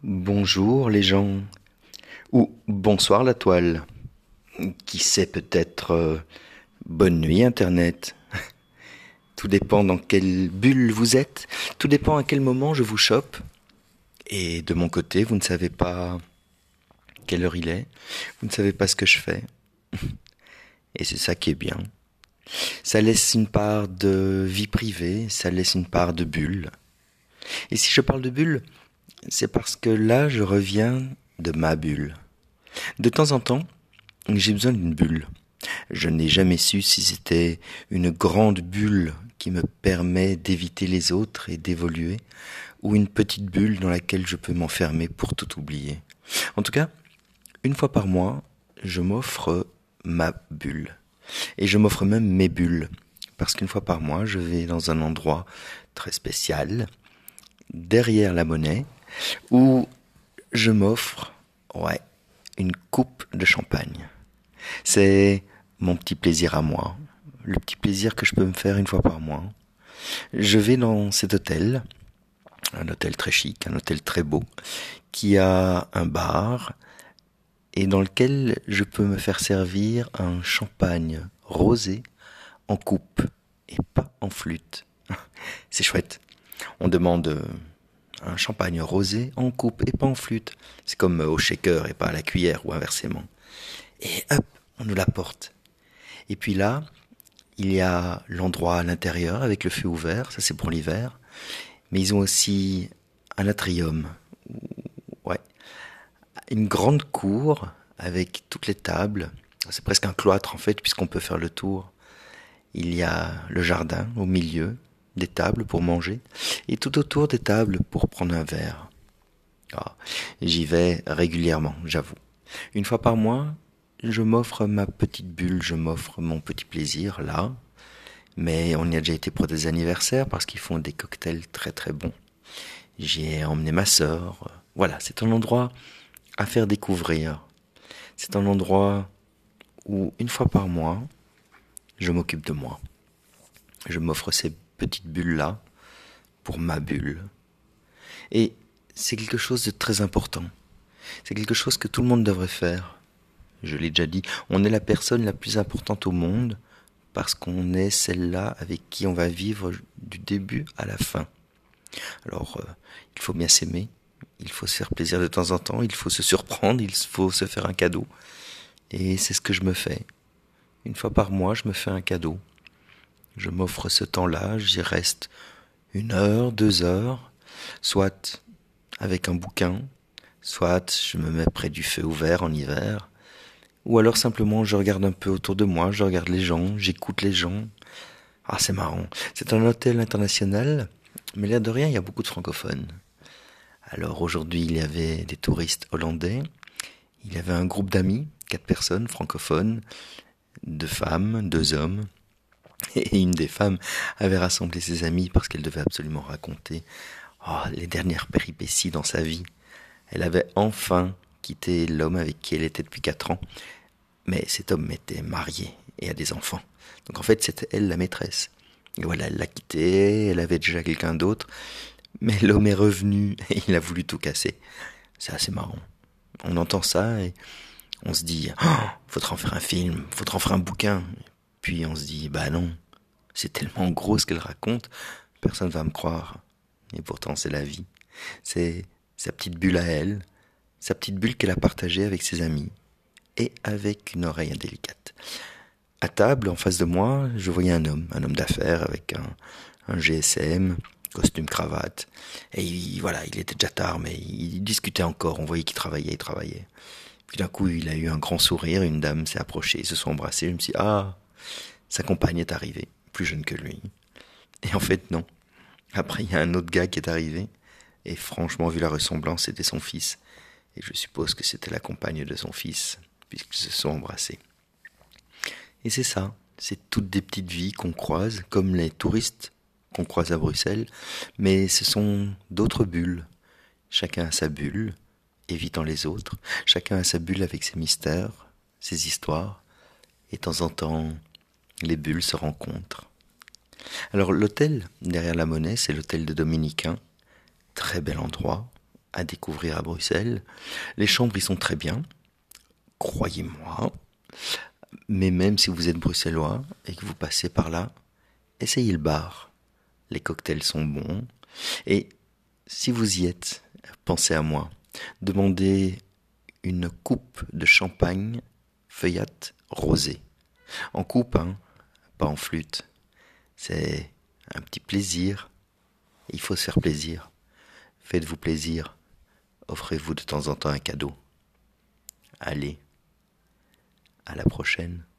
Bonjour les gens, ou bonsoir la toile, qui sait peut-être bonne nuit Internet. Tout dépend dans quelle bulle vous êtes, tout dépend à quel moment je vous chope. Et de mon côté, vous ne savez pas quelle heure il est, vous ne savez pas ce que je fais. Et c'est ça qui est bien. Ça laisse une part de vie privée, ça laisse une part de bulle. Et si je parle de bulle, c'est parce que là je reviens de ma bulle. De temps en temps, j'ai besoin d'une bulle. Je n'ai jamais su si c'était une grande bulle qui me permet d'éviter les autres et d'évoluer, ou une petite bulle dans laquelle je peux m'enfermer pour tout oublier. En tout cas, une fois par mois, je m'offre ma bulle. Et je m'offre même mes bulles. Parce qu'une fois par mois, je vais dans un endroit très spécial, derrière la monnaie, où je m'offre, ouais, une coupe de champagne. C'est mon petit plaisir à moi, le petit plaisir que je peux me faire une fois par mois. Je vais dans cet hôtel, un hôtel très chic, un hôtel très beau, qui a un bar et dans lequel je peux me faire servir un champagne rosé en coupe et pas en flûte. C'est chouette. On demande un champagne rosé en coupe et pas en flûte. C'est comme au shaker et pas à la cuillère ou inversement. Et hop, on nous l'apporte. Et puis là, il y a l'endroit à l'intérieur avec le feu ouvert, ça c'est pour l'hiver. Mais ils ont aussi un atrium, ouais, une grande cour avec toutes les tables. C'est presque un cloître en fait, puisqu'on peut faire le tour. Il y a le jardin au milieu, des tables pour manger, et tout autour des tables pour prendre un verre. Ah, j'y vais régulièrement, j'avoue. Une fois par mois, je m'offre ma petite bulle, je m'offre mon petit plaisir là. Mais on y a déjà été pour des anniversaires parce qu'ils font des cocktails très très bons. J'y ai emmené ma sœur. Voilà, c'est un endroit à faire découvrir. C'est un endroit où, une fois par mois, je m'occupe de moi. Je m'offre ces petites bulles-là pour ma bulle. Et c'est quelque chose de très important. C'est quelque chose que tout le monde devrait faire. Je l'ai déjà dit, on est la personne la plus importante au monde parce qu'on est celle-là avec qui on va vivre du début à la fin. Alors, il faut bien s'aimer, il faut se faire plaisir de temps en temps, il faut se surprendre, il faut se faire un cadeau. Et c'est ce que je me fais. Une fois par mois, je me fais un cadeau. Je m'offre ce temps-là, j'y reste 1 heure, 2 heures, soit avec un bouquin, soit je me mets près du feu ouvert en hiver, ou alors simplement je regarde un peu autour de moi, je regarde les gens, j'écoute les gens. Ah, c'est marrant. C'est un hôtel international, mais l'air de rien, il y a beaucoup de francophones. Alors aujourd'hui, il y avait des touristes hollandais, il y avait un groupe d'amis, 4 personnes francophones, 2 femmes, 2 hommes, et une des femmes avait rassemblé ses amis parce qu'elle devait absolument raconter les dernières péripéties dans sa vie. Elle avait enfin quitté l'homme avec qui elle était depuis 4 ans, mais cet homme était marié et a des enfants. Donc en fait, c'était elle la maîtresse. Et voilà, elle l'a quitté, elle avait déjà quelqu'un d'autre, mais l'homme est revenu et il a voulu tout casser. C'est assez marrant. On entend ça et on se dit, faudra en faire un film, faudra en faire un bouquin. Puis on se dit, bah non, c'est tellement gros ce qu'elle raconte, personne va me croire. Et pourtant c'est la vie. C'est sa petite bulle à elle, sa petite bulle qu'elle a partagée avec ses amis et avec une oreille indélicate. À table, en face de moi, je voyais un homme d'affaires avec un GSM, costume, cravate. Et voilà, il était déjà tard, mais il discutait encore, on voyait qu'il travaillait, il travaillait. Puis d'un coup, il a eu un grand sourire, une dame s'est approchée, ils se sont embrassés, je me suis dit, sa compagne est arrivée, plus jeune que lui. Et en fait, non. Après, il y a un autre gars qui est arrivé, et franchement, vu la ressemblance, c'était son fils. Et je suppose que c'était la compagne de son fils, puisqu'ils se sont embrassés. Et c'est ça, c'est toutes des petites vies qu'on croise, comme les touristes qu'on croise à Bruxelles, mais ce sont d'autres bulles. Chacun a sa bulle, évitant les autres. Chacun a sa bulle avec ses mystères, ses histoires. Et de temps en temps, les bulles se rencontrent. Alors l'hôtel, derrière la monnaie, c'est l'hôtel de Dominicains. Très bel endroit. à découvrir à Bruxelles. Les chambres y sont très bien, croyez-moi. Mais même si vous êtes bruxellois et que vous passez par là, essayez le bar. Les cocktails sont bons. Et si vous y êtes, pensez à moi. Demandez une coupe de champagne feuillate rosée. En coupe, hein, pas en flûte. C'est un petit plaisir. Il faut se faire plaisir. Faites-vous plaisir. Offrez-vous de temps en temps un cadeau. Allez, à la prochaine.